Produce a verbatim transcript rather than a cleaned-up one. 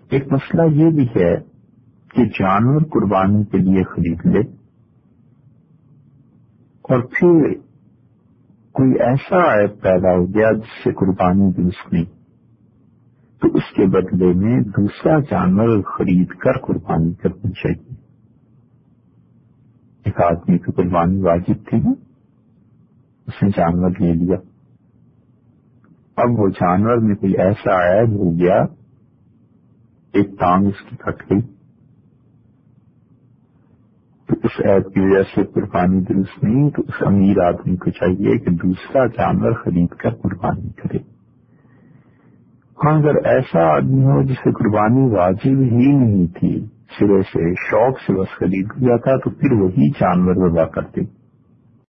एक मसला ये भी है कि जानवर कुर्बानी के लिए खरीद ले और फिर कोई ऐसा ऐप पैदा हो गया जिससे कुर्बानी दुरुस्त नहीं, तो उसके बदले में दूसरा जानवर खरीद कर कुर्बानी करनी चाहिए। एक आदमी की कुर्बानी वाजिब थी, उसने जानवर ले लिया, अब वो जानवर में कोई ऐसा ऐब हो गया, एक टांग उसकी कट गई, तो उस ऐब की वजह से कुर्बानी दुरुस्त नहीं, तो उस अमीर आदमी को चाहिए कि दूसरा जानवर खरीद कर कुर्बानी करे। हाँ, अगर ऐसा आदमी हो जिसे कुर्बानी वाजिब ही नहीं थी, सिरे से शौक से बस खरीद लिया था, तो फिर वही जानवर वबा करते।